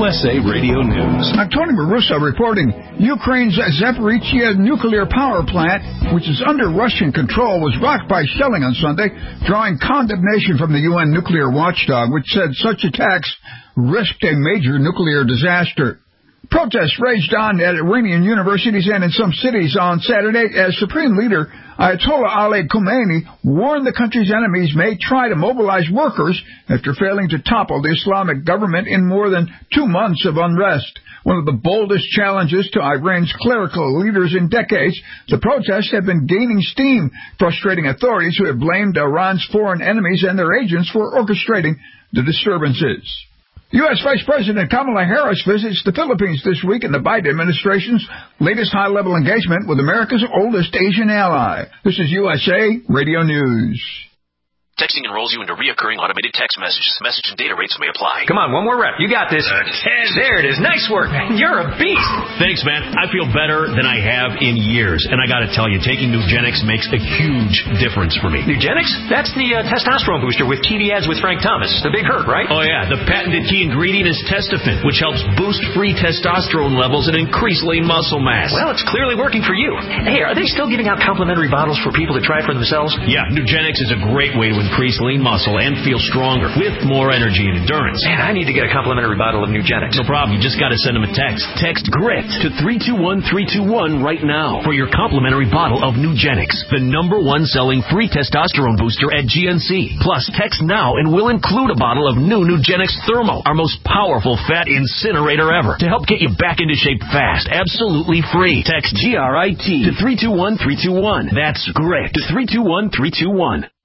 USA Radio News. I'm Tony Marusso reporting. Ukraine's Zaporizhzhia nuclear power plant, which is under Russian control, was rocked by shelling on Sunday, drawing condemnation from the UN nuclear watchdog, which said such attacks risked a major nuclear disaster. Protests raged on at Iranian universities and in some cities on Saturday as Supreme Leader Ayatollah Ali Khamenei warned the country's enemies may try to mobilize workers after failing to topple the Islamic government in more than 2 months of unrest. One of the boldest challenges to Iran's clerical leaders in decades, the protests have been gaining steam, frustrating authorities who have blamed Iran's foreign enemies and their agents for orchestrating the disturbances. U.S. Vice President Kamala Harris visits the Philippines this week in the Biden administration's latest high-level engagement with America's oldest Asian ally. This is USA Radio News. Texting enrolls you into reoccurring automated text messages. Message and data rates may apply. Come on, one more rep. You got this. 10. There it is. Nice work. You're a beast. Thanks, man. I feel better than I have in years. And I got to tell you, taking Nugenix makes a huge difference for me. Nugenix? That's the testosterone booster with TV ads with Frank Thomas. The big hurt, right? Oh, yeah. The patented key ingredient is Testofen, which helps boost free testosterone levels and increase lean muscle mass. Well, it's clearly working for you. Hey, are they still giving out complimentary bottles for people to try for themselves? Yeah, Nugenix is a great way to increase lean muscle and feel stronger with more energy and endurance. Man, I need to get a complimentary bottle of Nugenix. No problem. You just got to send them a text. Text GRIT to 321321 right now for your complimentary bottle of Nugenix, the #1 selling free testosterone booster at GNC. Plus, text now and we'll include a bottle of new Nugenix Thermo, our most powerful fat incinerator ever, to help get you back into shape fast, absolutely free. Text GRIT to 321321. That's GRIT to 321321.